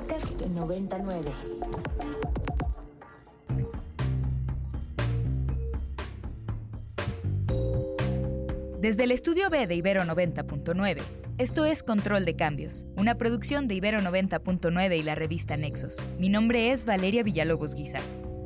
Podcast 99. Desde el estudio B de Ibero 90.9, esto es Control de Cambios, una producción de Ibero 90.9 y la revista Nexos. Mi nombre es Valeria Villalobos Guizar.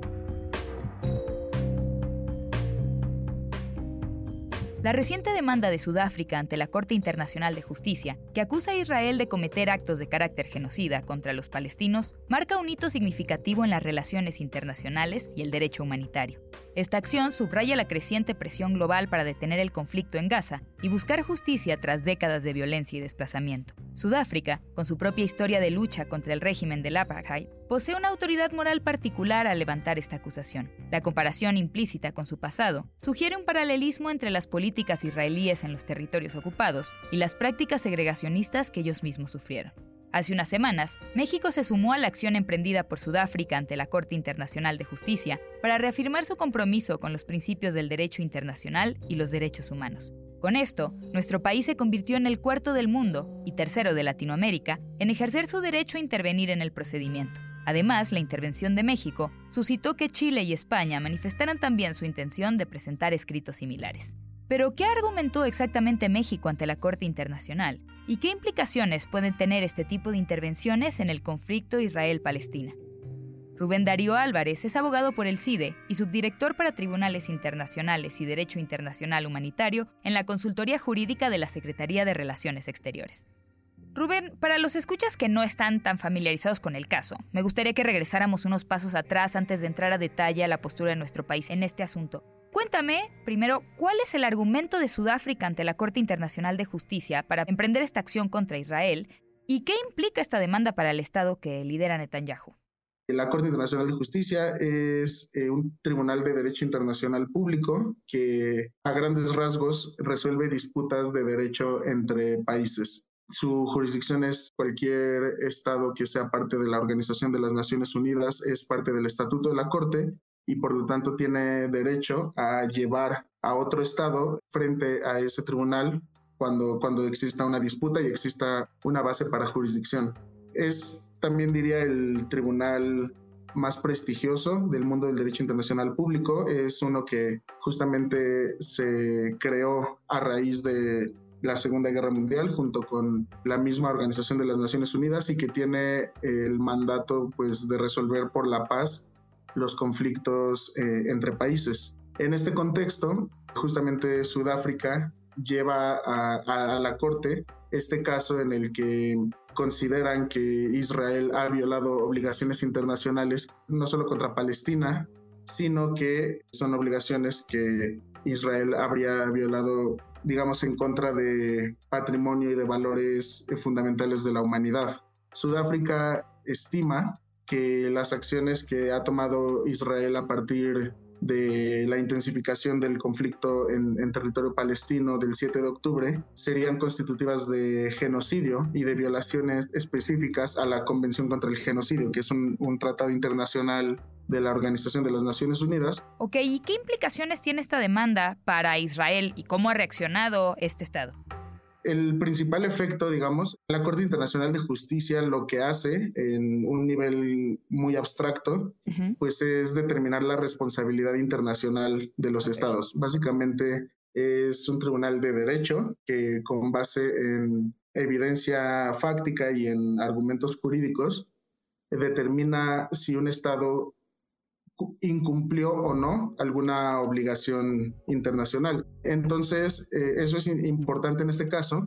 La reciente demanda de Sudáfrica ante la Corte Internacional de Justicia, que acusa a Israel de cometer actos de carácter genocida contra los palestinos, marca un hito significativo en las relaciones internacionales y el derecho humanitario. Esta acción subraya la creciente presión global para detener el conflicto en Gaza y buscar justicia tras décadas de violencia y desplazamiento. Sudáfrica, con su propia historia de lucha contra el régimen del apartheid, posee una autoridad moral particular al levantar esta acusación. La comparación implícita con su pasado sugiere un paralelismo entre las políticas israelíes en los territorios ocupados y las prácticas segregacionistas que ellos mismos sufrieron. Hace unas semanas, México se sumó a la acción emprendida por Sudáfrica ante la Corte Internacional de Justicia para reafirmar su compromiso con los principios del derecho internacional y los derechos humanos. Con esto, nuestro país se convirtió en el cuarto del mundo y tercero de Latinoamérica en ejercer su derecho a intervenir en el procedimiento. Además, la intervención de México suscitó que Chile y España manifestaran también su intención de presentar escritos similares. Pero, ¿qué argumentó exactamente México ante la Corte Internacional? ¿Y qué implicaciones pueden tener este tipo de intervenciones en el conflicto Israel-Palestina? Rubén Darío Álvarez es abogado por el CIDE y subdirector para Tribunales Internacionales y Derecho Internacional Humanitario en la Consultoría Jurídica de la Secretaría de Relaciones Exteriores. Rubén, para los escuchas que no están tan familiarizados con el caso, me gustaría que regresáramos unos pasos atrás antes de entrar a detalle a la postura de nuestro país en este asunto. Cuéntame, primero, ¿cuál es el argumento de Sudáfrica ante la Corte Internacional de Justicia para emprender esta acción contra Israel? ¿Y qué implica esta demanda para el Estado que lidera Netanyahu? La Corte Internacional de Justicia es un tribunal de derecho internacional público que a grandes rasgos resuelve disputas de derecho entre países. Su jurisdicción es cualquier estado que sea parte de la Organización de las Naciones Unidas, es parte del Estatuto de la Corte y por lo tanto tiene derecho a llevar a otro estado frente a ese tribunal cuando exista una disputa y exista una base para jurisdicción. Es también diría el tribunal más prestigioso del mundo del derecho internacional público. Es uno que justamente se creó a raíz de la Segunda Guerra Mundial junto con la misma Organización de las Naciones Unidas y que tiene el mandato pues, de resolver por la paz los conflictos entre países. En este contexto, justamente Sudáfrica lleva a la Corte este caso en el que consideran que Israel ha violado obligaciones internacionales no solo contra Palestina, sino que son obligaciones que Israel habría violado, digamos, en contra de patrimonio y de valores fundamentales de la humanidad. Sudáfrica estima que las acciones que ha tomado Israel a partir de la intensificación del conflicto en territorio palestino del 7 de octubre serían constitutivas de genocidio y de violaciones específicas a la Convención contra el Genocidio, que es un tratado internacional de la Organización de las Naciones Unidas. Ok, ¿y qué implicaciones tiene esta demanda para Israel y cómo ha reaccionado este Estado? El principal efecto, digamos, la Corte Internacional de Justicia lo que hace en un nivel muy abstracto, pues es determinar la responsabilidad internacional de los estados. Básicamente es un tribunal de derecho que con base en evidencia fáctica y en argumentos jurídicos determina si un estado incumplió o no alguna obligación internacional. Entonces, eso es importante en este caso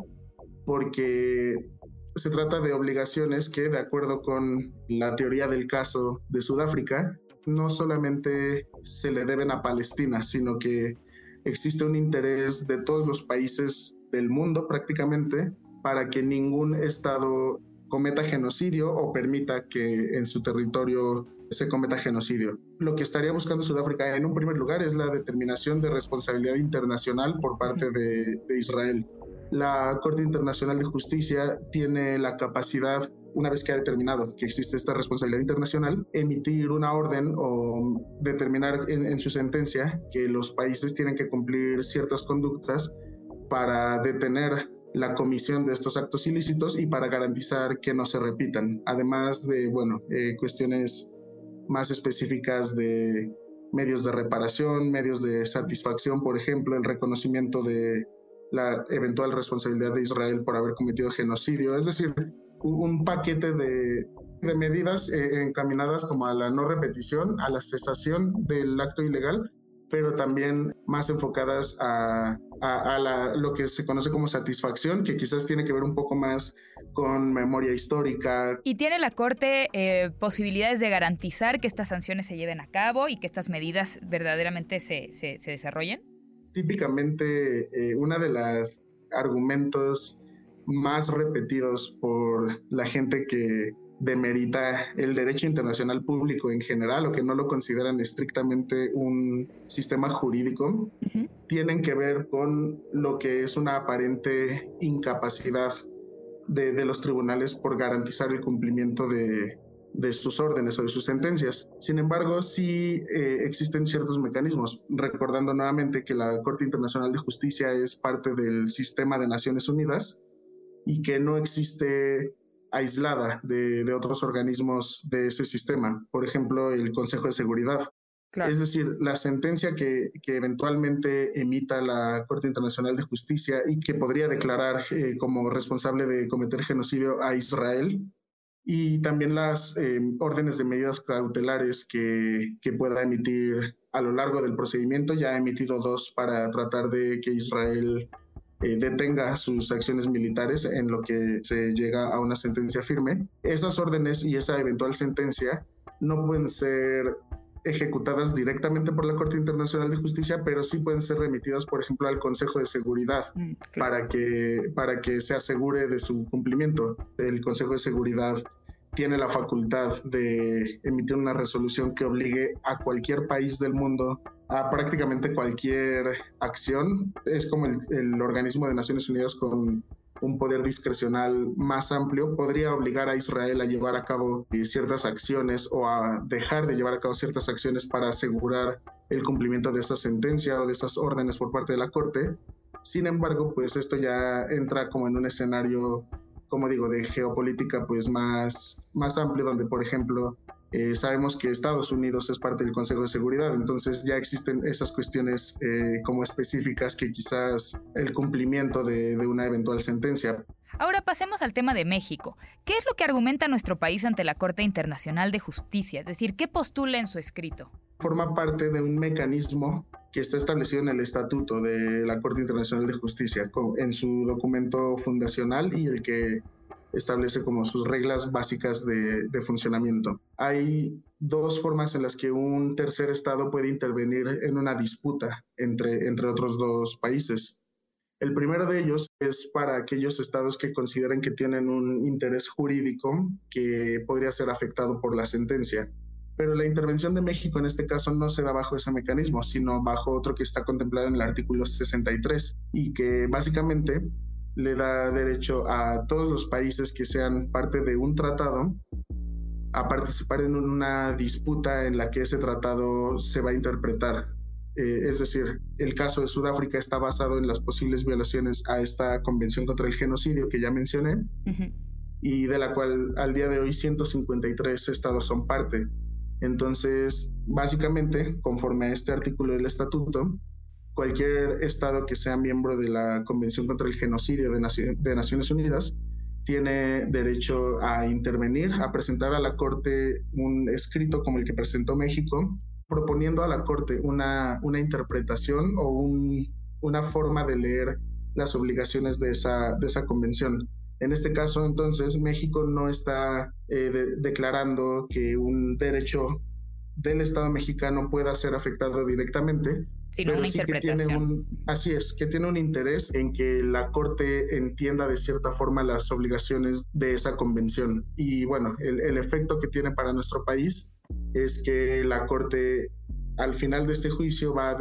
porque se trata de obligaciones que, de acuerdo con la teoría del caso de Sudáfrica, no solamente se le deben a Palestina, sino que existe un interés de todos los países del mundo prácticamente para que ningún estado cometa genocidio o permita que en su territorio se cometa genocidio. Lo que estaría buscando Sudáfrica en un primer lugar es la determinación de responsabilidad internacional por parte de Israel. La Corte Internacional de Justicia tiene la capacidad, una vez que ha determinado que existe esta responsabilidad internacional, emitir una orden o determinar en su sentencia que los países tienen que cumplir ciertas conductas para detener la comisión de estos actos ilícitos y para garantizar que no se repitan. Además de, cuestiones más específicas de medios de reparación, medios de satisfacción, por ejemplo, el reconocimiento de la eventual responsabilidad de Israel por haber cometido genocidio, es decir, un paquete de medidas encaminadas como a la no repetición, a la cesación del acto ilegal, pero también más enfocadas a lo que se conoce como satisfacción, que quizás tiene que ver un poco más con memoria histórica. ¿Y tiene la Corte posibilidades de garantizar que estas sanciones se lleven a cabo y que estas medidas verdaderamente se desarrollen? Típicamente, uno de los argumentos más repetidos por la gente que demerita el derecho internacional público en general o que no lo consideran estrictamente un sistema jurídico, tienen que ver con lo que es una aparente incapacidad de los tribunales por garantizar el cumplimiento de sus órdenes o de sus sentencias. Sin embargo, sí existen ciertos mecanismos, recordando nuevamente que la Corte Internacional de Justicia es parte del sistema de Naciones Unidas y que no existe aislada de otros organismos de ese sistema, por ejemplo, el Consejo de Seguridad. Claro. Es decir, la sentencia que eventualmente emita la Corte Internacional de Justicia y que podría declarar como responsable de cometer genocidio a Israel, y también las órdenes de medidas cautelares que pueda emitir a lo largo del procedimiento. Ya ha emitido 2 para tratar de que Israel detenga sus acciones militares en lo que se llega a una sentencia firme. Esas órdenes y esa eventual sentencia no pueden ser ejecutadas directamente por la Corte Internacional de Justicia, pero sí pueden ser remitidas, por ejemplo, al Consejo de Seguridad, claro, para que se asegure de su cumplimiento. El Consejo de Seguridad tiene la facultad de emitir una resolución que obligue a cualquier país del mundo a prácticamente cualquier acción. Es como el organismo de Naciones Unidas con un poder discrecional más amplio. Podría obligar a Israel a llevar a cabo ciertas acciones o a dejar de llevar a cabo ciertas acciones para asegurar el cumplimiento de esa sentencia o de esas órdenes por parte de la Corte. Sin embargo, pues esto ya entra como en un escenario, como digo, de geopolítica pues más amplio, donde, por ejemplo, sabemos que Estados Unidos es parte del Consejo de Seguridad, entonces ya existen esas cuestiones como específicas que quizás el cumplimiento de una eventual sentencia. Ahora pasemos al tema de México. ¿Qué es lo que argumenta nuestro país ante la Corte Internacional de Justicia? Es decir, ¿qué postula en su escrito? Forma parte de un mecanismo que está establecido en el Estatuto de la Corte Internacional de Justicia, en su documento fundacional y el que establece como sus reglas básicas de funcionamiento. Hay 2 formas en las que un tercer estado puede intervenir en una disputa entre otros 2 países. El primero de ellos es para aquellos estados que consideren que tienen un interés jurídico que podría ser afectado por la sentencia. Pero la intervención de México en este caso no se da bajo ese mecanismo, sino bajo otro que está contemplado en el artículo 63 y que básicamente le da derecho a todos los países que sean parte de un tratado a participar en una disputa en la que ese tratado se va a interpretar. Es decir, el caso de Sudáfrica está basado en las posibles violaciones a esta Convención contra el Genocidio que ya mencioné, y de la cual al día de hoy 153 estados son parte. Entonces, básicamente, conforme a este artículo del Estatuto, cualquier estado que sea miembro de la Convención contra el Genocidio de Naciones Unidas tiene derecho a intervenir, a presentar a la Corte un escrito como el que presentó México, proponiendo a la Corte una interpretación o una forma de leer las obligaciones de esa convención. En este caso, entonces, México no está declarando que un derecho del Estado mexicano pueda ser afectado directamente, sino una interpretación. Que tiene un interés en que la Corte entienda de cierta forma las obligaciones de esa convención. Y bueno, el efecto que tiene para nuestro país es que la Corte al final de este juicio va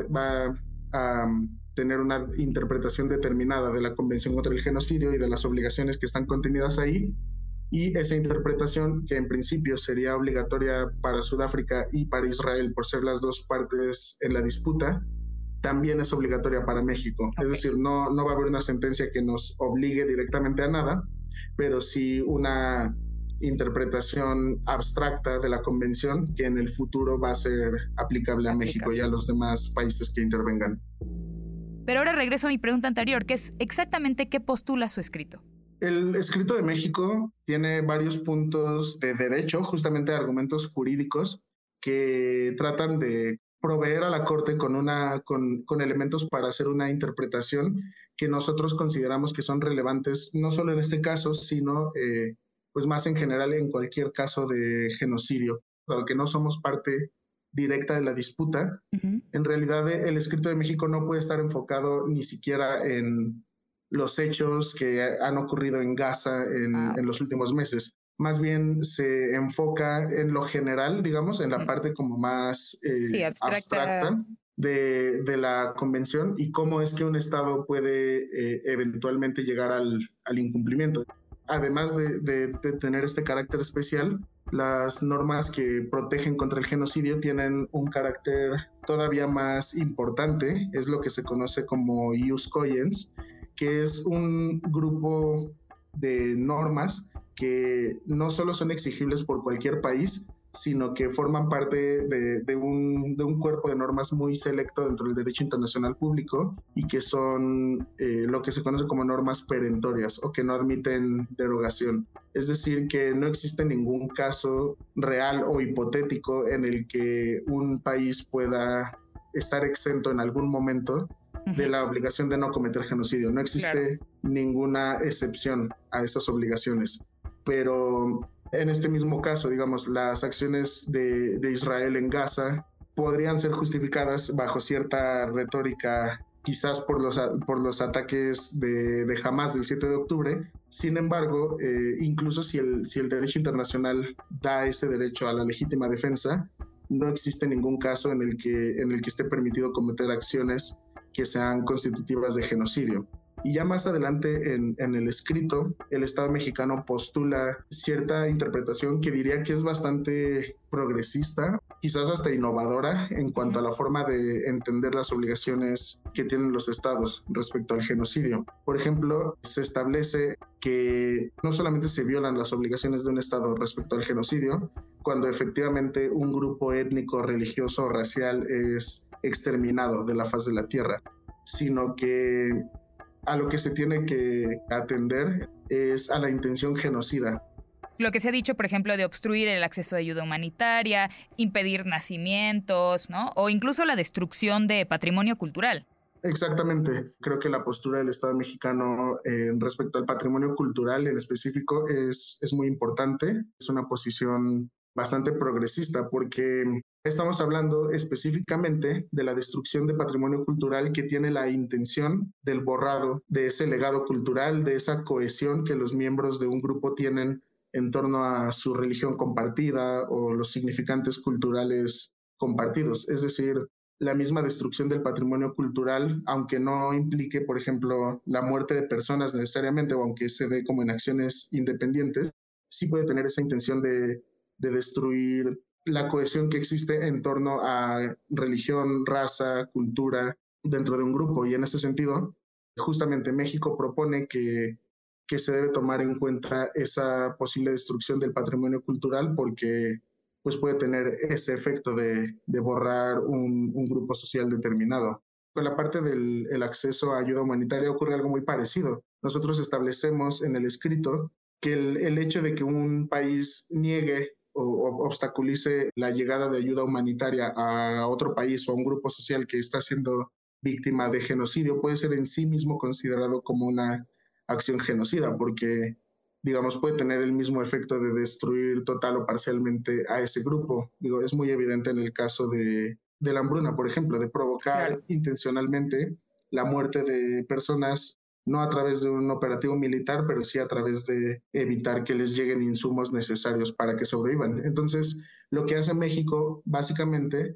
a tener una interpretación determinada de la Convención contra el Genocidio y de las obligaciones que están contenidas ahí, y esa interpretación, que en principio sería obligatoria para Sudáfrica y para Israel por ser las 2 partes en la disputa, también es obligatoria para México. Es Ok. decir, no va a haber una sentencia que nos obligue directamente a nada, pero sí una interpretación abstracta de la convención que en el futuro va a ser aplicable a México y Aplicable. a los demás países que intervengan. Pero ahora regreso a mi pregunta anterior, que es exactamente qué postula su escrito. El escrito de México tiene varios puntos de derecho, justamente argumentos jurídicos, que tratan de proveer a la Corte con elementos para hacer una interpretación que nosotros consideramos que son relevantes, no solo en este caso, sino pues más en general en cualquier caso de genocidio. Dado que no somos parte directa de la disputa, Ujú. en realidad el escrito de México no puede estar enfocado ni siquiera en los hechos que han ocurrido en Gaza Ah, en ok. los últimos meses. Más bien se enfoca en lo general, digamos, en la Ujú. parte como más Sí, abstracta. abstracta de la convención y cómo es que un Estado puede eventualmente llegar al incumplimiento. Además de tener este carácter especial, las normas que protegen contra el genocidio tienen un carácter todavía más importante, es lo que se conoce como ius cogens, que es un grupo de normas que no solo son exigibles por cualquier país, sino que forman parte de un cuerpo de normas muy selecto dentro del derecho internacional público y que son lo que se conoce como normas perentorias o que no admiten derogación. Es decir, que no existe ningún caso real o hipotético en el que un país pueda estar exento en algún momento de Ujú. la obligación de no cometer genocidio. No Claro. existe ninguna excepción a esas obligaciones. Pero en este mismo caso, digamos, las acciones de Israel en Gaza podrían ser justificadas bajo cierta retórica, quizás por los ataques de Hamas del 7 de octubre. Sin embargo, incluso si el derecho internacional da ese derecho a la legítima defensa, no existe ningún caso en el que esté permitido cometer acciones que sean constitutivas de genocidio. Y ya más adelante en el escrito, el Estado mexicano postula cierta interpretación que diría que es bastante progresista, quizás hasta innovadora en cuanto a Ujú. la forma de entender las obligaciones que tienen los estados respecto al genocidio. Por ejemplo, se establece que no solamente se violan las obligaciones de un estado respecto al genocidio, cuando efectivamente un grupo étnico, religioso o racial es exterminado de la faz de la tierra, sino que a lo que se tiene que atender es a la intención genocida. Lo que se ha dicho, por ejemplo, de obstruir el acceso de ayuda humanitaria, impedir nacimientos, ¿no? O incluso la destrucción de patrimonio cultural. Exactamente, creo que la postura del Estado mexicano respecto al patrimonio cultural en específico es muy importante, es una posición bastante progresista porque estamos hablando específicamente de la destrucción de patrimonio cultural que tiene la intención del borrado de ese legado cultural, de esa cohesión que los miembros de un grupo tienen en torno a su religión compartida o los significantes culturales compartidos. Es decir, la misma destrucción del patrimonio cultural, aunque no implique, por ejemplo, la muerte de personas necesariamente, o aunque se ve como en acciones independientes, sí puede tener esa intención de destruir la cohesión que existe en torno a religión, raza, cultura dentro de un grupo. Y en ese sentido, justamente México propone que se debe tomar en cuenta esa posible destrucción del patrimonio cultural porque pues puede tener ese efecto de borrar un grupo social determinado. Con la parte del el acceso a ayuda humanitaria ocurre algo muy parecido. Nosotros establecemos en el escrito que el hecho de que un país niegue o obstaculice la llegada de ayuda humanitaria a otro país o a un grupo social que está siendo víctima de genocidio puede ser en sí mismo considerado como una acción genocida, porque digamos, puede tener el mismo efecto de destruir total o parcialmente a ese grupo. Digo, es muy evidente en el caso de la hambruna, por ejemplo, de provocar Claro. intencionalmente la muerte de personas, no a través de un operativo militar, pero sí a través de evitar que les lleguen insumos necesarios para que sobrevivan. Entonces, lo que hace México básicamente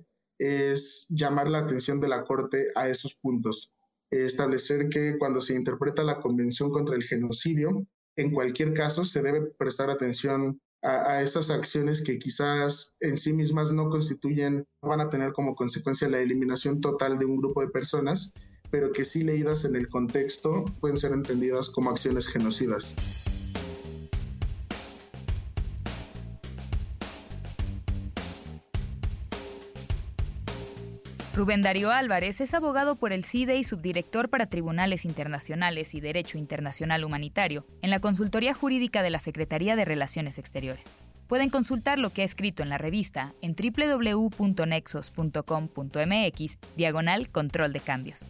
es llamar la atención de la Corte a esos puntos, establecer que cuando se interpreta la Convención contra el Genocidio, en cualquier caso se debe prestar atención a esas acciones que quizás en sí mismas no van a tener como consecuencia la eliminación total de un grupo de personas, pero que sí leídas en el contexto pueden ser entendidas como acciones genocidas. Rubén Darío Álvarez es abogado por el CIDE y subdirector para Tribunales Internacionales y Derecho Internacional Humanitario en la Consultoría Jurídica de la Secretaría de Relaciones Exteriores. Pueden consultar lo que ha escrito en la revista en www.nexos.com.mx/control de cambios.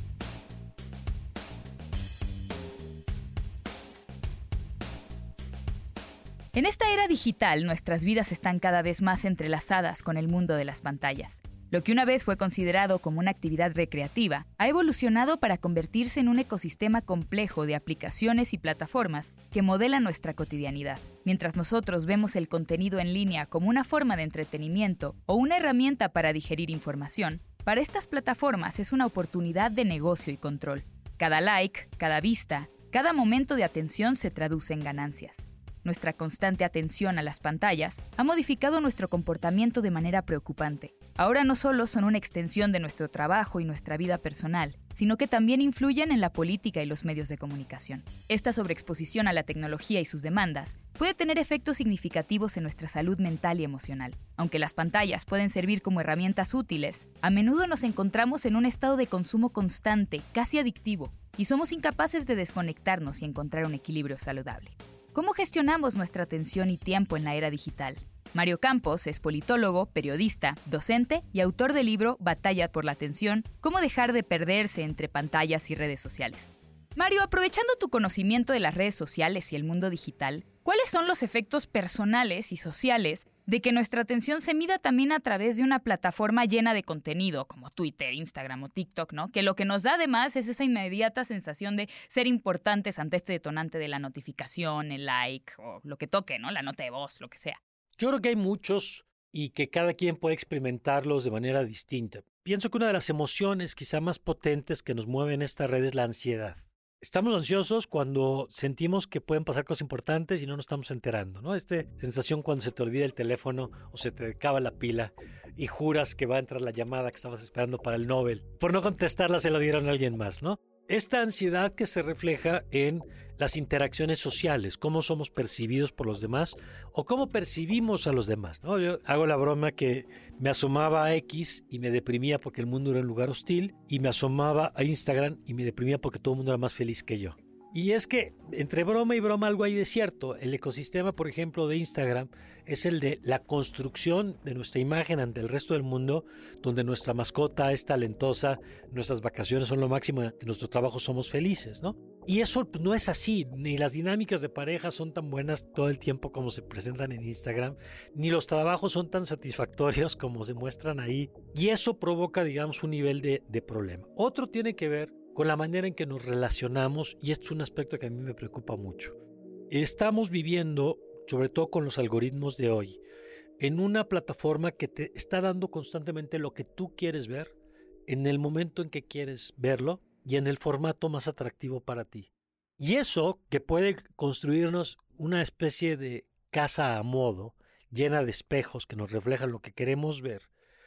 En esta era digital, nuestras vidas están cada vez más entrelazadas con el mundo de las pantallas. Lo que una vez fue considerado como una actividad recreativa, ha evolucionado para convertirse en un ecosistema complejo de aplicaciones y plataformas que modelan nuestra cotidianidad. Mientras nosotros vemos el contenido en línea como una forma de entretenimiento o una herramienta para digerir información, para estas plataformas es una oportunidad de negocio y control. Cada like, cada vista, cada momento de atención se traduce en ganancias. Nuestra constante atención a las pantallas ha modificado nuestro comportamiento de manera preocupante. Ahora no solo son una extensión de nuestro trabajo y nuestra vida personal, sino que también influyen en la política y los medios de comunicación. Esta sobreexposición a la tecnología y sus demandas puede tener efectos significativos en nuestra salud mental y emocional. Aunque las pantallas pueden servir como herramientas útiles, a menudo nos encontramos en un estado de consumo constante, casi adictivo, y somos incapaces de desconectarnos y encontrar un equilibrio saludable. ¿Cómo gestionamos nuestra atención y tiempo en la era digital? Mario Campos es politólogo, periodista, docente y autor del libro Batalla por la atención, cómo dejar de perderse entre pantallas y redes sociales. Mario, aprovechando tu conocimiento de las redes sociales y el mundo digital, ¿cuáles son los efectos personales y sociales de que nuestra atención se mida también a través de una plataforma llena de contenido, como Twitter, Instagram o TikTok, ¿no? Que lo que nos da además es esa inmediata sensación de ser importantes ante este detonante de la notificación, el like o lo que toque, ¿no? La nota de voz, lo que sea. Yo creo que hay muchos y que cada quien puede experimentarlos de manera distinta. Pienso que una de las emociones quizá más potentes que nos mueven esta red es la ansiedad. Estamos ansiosos cuando sentimos que pueden pasar cosas importantes y no nos estamos enterando, ¿no? Esta sensación cuando se te olvida el teléfono o se te acaba la pila y juras que va a entrar la llamada que estabas esperando para el Nobel. Por no contestarla se lo dieron a alguien más, ¿no? Esta ansiedad que se refleja en las interacciones sociales, cómo somos percibidos por los demás o cómo percibimos a los demás, ¿no? Yo hago la broma que me asomaba a X y me deprimía porque el mundo era un lugar hostil, y me asomaba a Instagram y me deprimía porque todo el mundo era más feliz que yo. Y es que entre broma y broma algo hay de cierto. El ecosistema, por ejemplo, de Instagram es el de la construcción de nuestra imagen ante el resto del mundo, donde nuestra mascota es talentosa, nuestras vacaciones son lo máximo, en nuestro trabajo somos felices, ¿no? Y eso no es así, ni las dinámicas de pareja son tan buenas todo el tiempo como se presentan en Instagram, ni los trabajos son tan satisfactorios como se muestran ahí. Y eso provoca, digamos, un nivel de problema. Otro tiene que ver con la manera en que nos relacionamos, y esto es un aspecto que a mí me preocupa mucho. Estamos viviendo, sobre todo con los algoritmos de hoy, en una plataforma que te está dando constantemente lo que tú quieres ver, en el momento en que quieres verlo y en el formato más atractivo para ti. Y eso que puede construirnos una especie de casa a modo, llena de espejos que nos reflejan lo que queremos ver,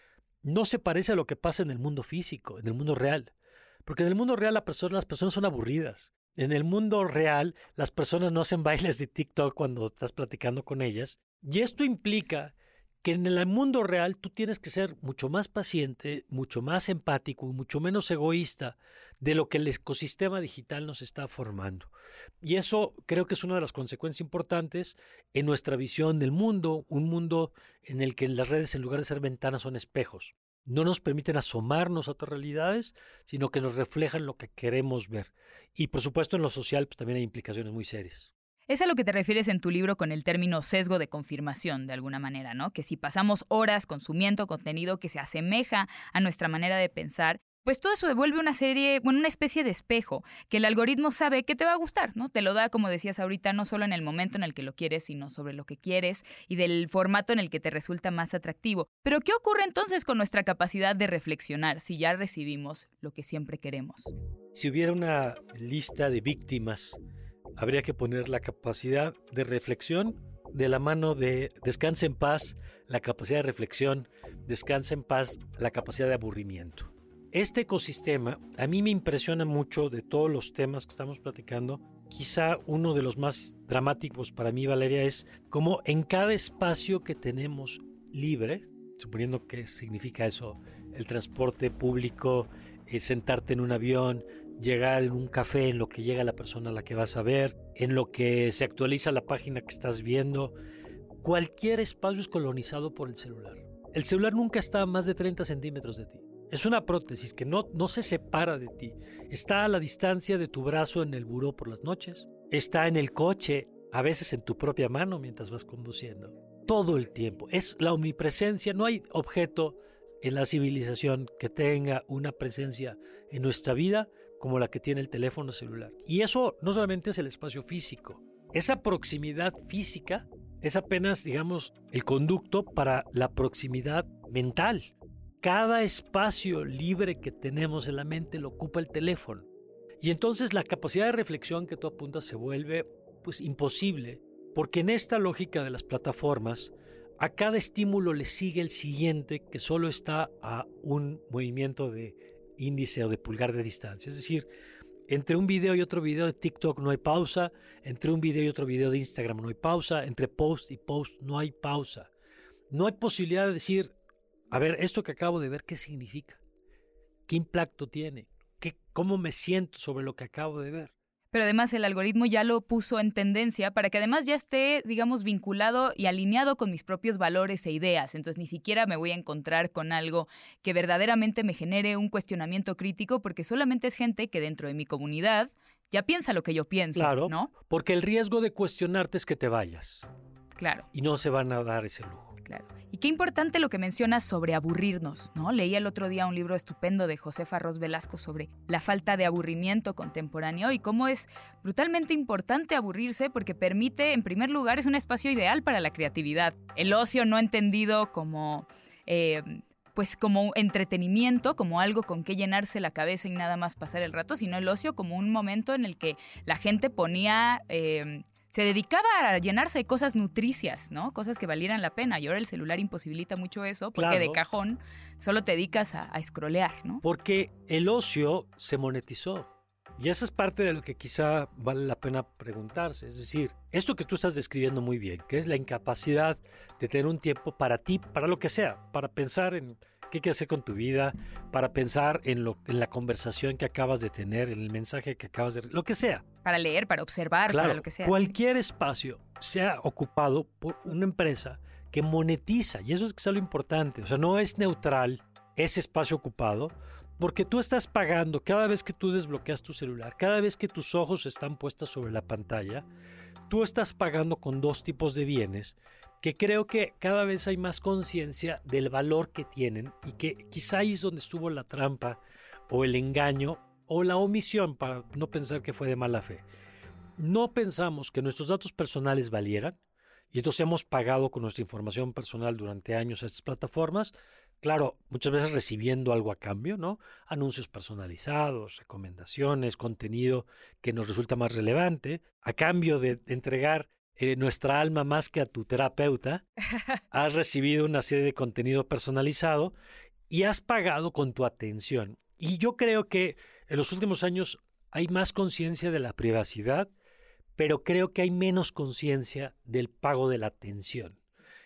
no se parece a lo que pasa en el mundo físico, en el mundo real. Porque en el mundo real las personas son aburridas. En el mundo real las personas no hacen bailes de TikTok cuando estás platicando con ellas. Y esto implica que en el mundo real tú tienes que ser mucho más paciente, mucho más empático y mucho menos egoísta de lo que el ecosistema digital nos está formando. Y eso creo que es una de las consecuencias importantes en nuestra visión del mundo, un mundo en el que las redes, en lugar de ser ventanas, son espejos. No nos permiten asomarnos a otras realidades, sino que nos reflejan lo que queremos ver. Y por supuesto en lo social pues, también hay implicaciones muy serias. Es a lo que te refieres en tu libro con el término sesgo de confirmación, de alguna manera, ¿no? Que si pasamos horas consumiendo contenido que se asemeja a nuestra manera de pensar, pues todo eso devuelve una especie de espejo que el algoritmo sabe que te va a gustar, ¿no? Te lo da, como decías ahorita, no solo en el momento en el que lo quieres, sino sobre lo que quieres y del formato en el que te resulta más atractivo. Pero ¿qué ocurre entonces con nuestra capacidad de reflexionar si ya recibimos lo que siempre queremos? Si hubiera una lista de víctimas, habría que poner la capacidad de reflexión de la mano de descansa en paz la capacidad de reflexión, descansa en paz la capacidad de aburrimiento. Este ecosistema a mí me impresiona mucho de todos los temas que estamos platicando. Quizá uno de los más dramáticos para mí, Valeria, es cómo en cada espacio que tenemos libre, suponiendo que significa eso, el transporte público, sentarte en un avión, llegar en un café en lo que llega la persona a la que vas a ver, en lo que se actualiza la página que estás viendo, cualquier espacio es colonizado por el celular. El celular nunca está a más de 30 centímetros de ti. Es una prótesis que no se separa de ti. Está a la distancia de tu brazo en el buró por las noches. Está en el coche, a veces en tu propia mano mientras vas conduciendo. Todo el tiempo. Es la omnipresencia. No hay objeto en la civilización que tenga una presencia en nuestra vida como la que tiene el teléfono celular. Y eso no solamente es el espacio físico. Esa proximidad física es apenas, digamos, el conducto para la proximidad mental. Cada espacio libre que tenemos en la mente lo ocupa el teléfono. Y entonces la capacidad de reflexión que tú apuntas se vuelve pues imposible, porque en esta lógica de las plataformas, a cada estímulo le sigue el siguiente que solo está a un movimiento de índice o de pulgar de distancia. Es decir, entre un video y otro video de TikTok no hay pausa, entre un video y otro video de Instagram no hay pausa, entre post y post no hay pausa. No hay posibilidad de decir, a ver, esto que acabo de ver, ¿qué significa? ¿Qué impacto tiene? ¿Cómo me siento sobre lo que acabo de ver? Pero además el algoritmo ya lo puso en tendencia para que además ya esté, digamos, vinculado y alineado con mis propios valores e ideas. Entonces ni siquiera me voy a encontrar con algo que verdaderamente me genere un cuestionamiento crítico, porque solamente es gente que dentro de mi comunidad ya piensa lo que yo pienso, claro, ¿no? Porque el riesgo de cuestionarte es que te vayas. Claro. Y no se van a dar ese lujo. Claro. Y qué importante lo que mencionas sobre aburrirnos, ¿no? Leí el otro día un libro estupendo de Josefa Ros Velasco sobre la falta de aburrimiento contemporáneo y cómo es brutalmente importante aburrirse porque permite, en primer lugar, es un espacio ideal para la creatividad. El ocio no entendido como pues como entretenimiento, como algo con que llenarse la cabeza y nada más pasar el rato, sino el ocio como un momento en el que la gente ponía... se dedicaba a llenarse de cosas nutricias, ¿no? Cosas que valieran la pena. Y ahora el celular imposibilita mucho eso porque claro, de cajón solo te dedicas a scrollear, ¿no? Porque el ocio se monetizó. Y esa es parte de lo que quizá vale la pena preguntarse. Es decir, esto que tú estás describiendo muy bien, que es la incapacidad de tener un tiempo para ti, para lo que sea, para pensar en qué quieres hacer con tu vida, para pensar en la conversación que acabas de tener, en el mensaje que acabas de... lo que sea. Para leer, para observar, claro, para lo que sea. Cualquier espacio sea ocupado por una empresa que monetiza, y eso es quizá lo importante. O sea, no es neutral ese espacio ocupado, porque tú estás pagando cada vez que tú desbloqueas tu celular, cada vez que tus ojos están puestos sobre la pantalla, tú estás pagando con dos tipos de bienes que creo que cada vez hay más conciencia del valor que tienen y que quizá ahí es donde estuvo la trampa o el engaño o la omisión para no pensar que fue de mala fe. No pensamos que nuestros datos personales valieran y entonces hemos pagado con nuestra información personal durante años a estas plataformas, claro, muchas veces recibiendo algo a cambio, ¿no? Anuncios personalizados, recomendaciones, contenido que nos resulta más relevante, a cambio de entregar nuestra alma más que a tu terapeuta, has recibido una serie de contenido personalizado y has pagado con tu atención. Y yo creo que en los últimos años hay más conciencia de la privacidad, pero creo que hay menos conciencia del pago de la atención.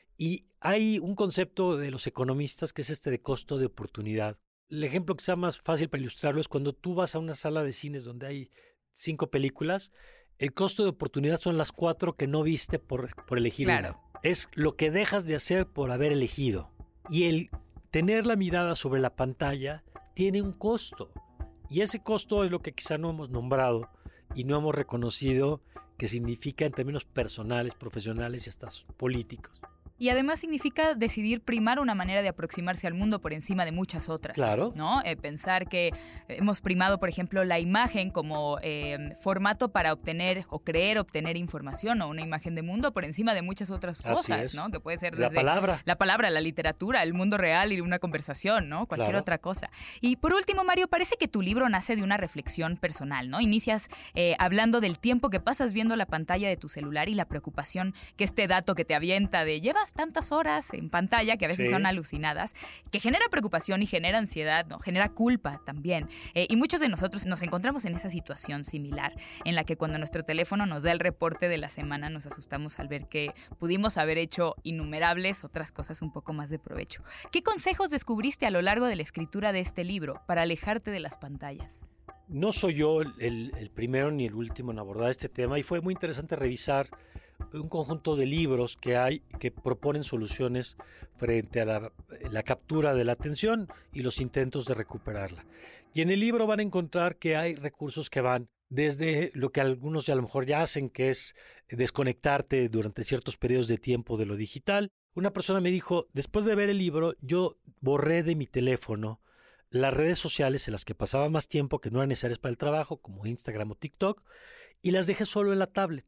Y hay un concepto de los economistas que es este de costo de oportunidad. El ejemplo que sea más fácil para ilustrarlo es cuando tú vas a una sala de cines donde hay 5 películas, el costo de oportunidad son las 4 que no viste por elegir claro. una. Es lo que dejas de hacer por haber elegido. Y el tener la mirada sobre la pantalla tiene un costo. Y ese costo es lo que quizá no hemos nombrado y no hemos reconocido que significa en términos personales, profesionales y hasta políticos. Y además significa decidir primar una manera de aproximarse al mundo por encima de muchas otras. Claro. ¿No? Pensar que hemos primado, por ejemplo, la imagen como formato para obtener o creer obtener información o una imagen de mundo por encima de muchas otras cosas, ¿no? Que puede ser desde la palabra, la literatura, el mundo real y una conversación, ¿no? Cualquier otra cosa. Y por último, Mario, parece que tu libro nace de una reflexión personal, ¿no? Inicias hablando del tiempo que pasas viendo la pantalla de tu celular y la preocupación que este dato que te avienta de llevas tantas horas en pantalla, que a veces son alucinadas, que genera preocupación y genera ansiedad, ¿no? Genera culpa también. Y muchos de nosotros nos encontramos en esa situación similar, en la que cuando nuestro teléfono nos da el reporte de la semana nos asustamos al ver que pudimos haber hecho innumerables otras cosas un poco más de provecho. ¿Qué consejos descubriste a lo largo de la escritura de este libro para alejarte de las pantallas? No soy yo el primero ni el último en abordar este tema y fue muy interesante revisar un conjunto de libros que hay que proponen soluciones frente a la captura de la atención y los intentos de recuperarla. Y en el libro van a encontrar que hay recursos que van desde lo que algunos ya a lo mejor ya hacen, que es desconectarte durante ciertos periodos de tiempo de lo digital. Una persona me dijo, después de ver el libro, yo borré de mi teléfono las redes sociales en las que pasaba más tiempo que no eran necesarias para el trabajo, como Instagram o TikTok, y las dejé solo en la tablet.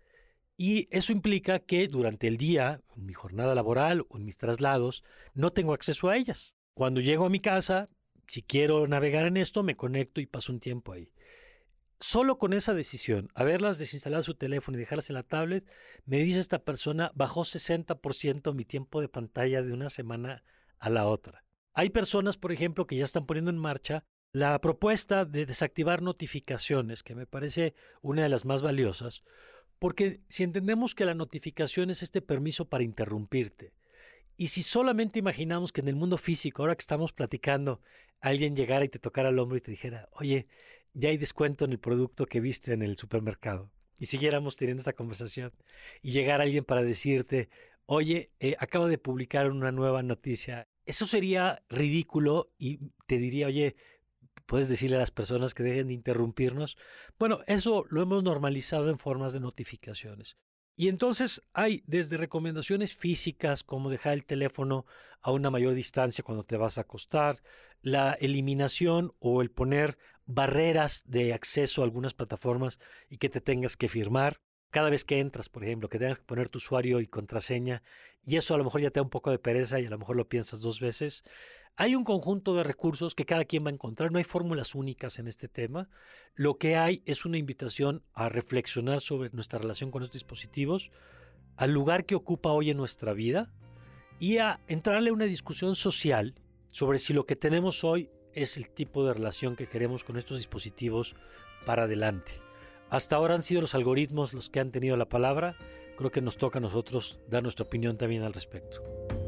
Y eso implica que durante el día, en mi jornada laboral o en mis traslados, no tengo acceso a ellas. Cuando llego a mi casa, si quiero navegar en esto, me conecto y paso un tiempo ahí. Solo con esa decisión, haberlas desinstalado su teléfono y dejarlas en la tablet, me dice esta persona, bajó 60% mi tiempo de pantalla de una semana a la otra. Hay personas, por ejemplo, que ya están poniendo en marcha la propuesta de desactivar notificaciones, que me parece una de las más valiosas, porque si entendemos que la notificación es este permiso para interrumpirte, y si solamente imaginamos que en el mundo físico, ahora que estamos platicando, alguien llegara y te tocara el hombro y te dijera, oye, ya hay descuento en el producto que viste en el supermercado, y siguiéramos teniendo esta conversación, y llegara alguien para decirte, oye, acabo de publicar una nueva noticia, eso sería ridículo y te diría, oye, ¿puedes decirle a las personas que dejen de interrumpirnos? Bueno, eso lo hemos normalizado en formas de notificaciones. Y entonces hay desde recomendaciones físicas, como dejar el teléfono a una mayor distancia cuando te vas a acostar, la eliminación o el poner barreras de acceso a algunas plataformas y que te tengas que firmar. Cada vez que entras, por ejemplo, que tengas que poner tu usuario y contraseña, y eso a lo mejor ya te da un poco de pereza y a lo mejor lo piensas 2 veces. Hay un conjunto de recursos que cada quien va a encontrar, no hay fórmulas únicas en este tema. Lo que hay es una invitación a reflexionar sobre nuestra relación con los dispositivos, al lugar que ocupa hoy en nuestra vida y a entrarle a una discusión social sobre si lo que tenemos hoy es el tipo de relación que queremos con estos dispositivos para adelante. Hasta ahora han sido los algoritmos los que han tenido la palabra. Creo que nos toca a nosotros dar nuestra opinión también al respecto.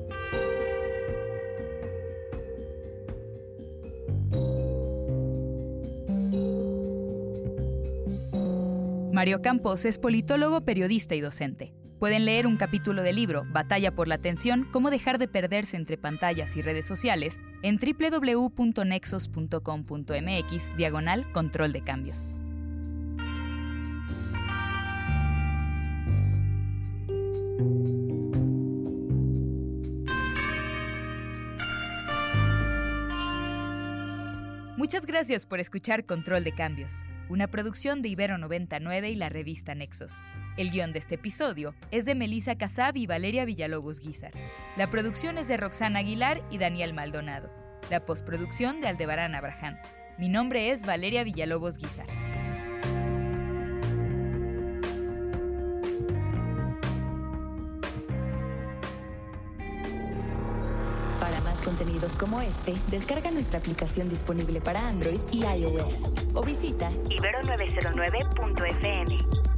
Mario Campos es politólogo, periodista y docente. Pueden leer un capítulo del libro Batalla por la atención, cómo dejar de perderse entre pantallas y redes sociales en www.nexos.com.mx/control de cambios. Muchas gracias por escuchar Control de Cambios, una producción de Ibero 99 y la revista Nexos. El guión de este episodio es de Melissa Casab y Valeria Villalobos Guízar. La producción es de Roxana Aguilar y Daniel Maldonado. La postproducción de Aldebarán Abraham. Mi nombre es Valeria Villalobos Guízar. Para más contenidos como este, descarga nuestra aplicación disponible para Android y iOS o visita ibero909.fm.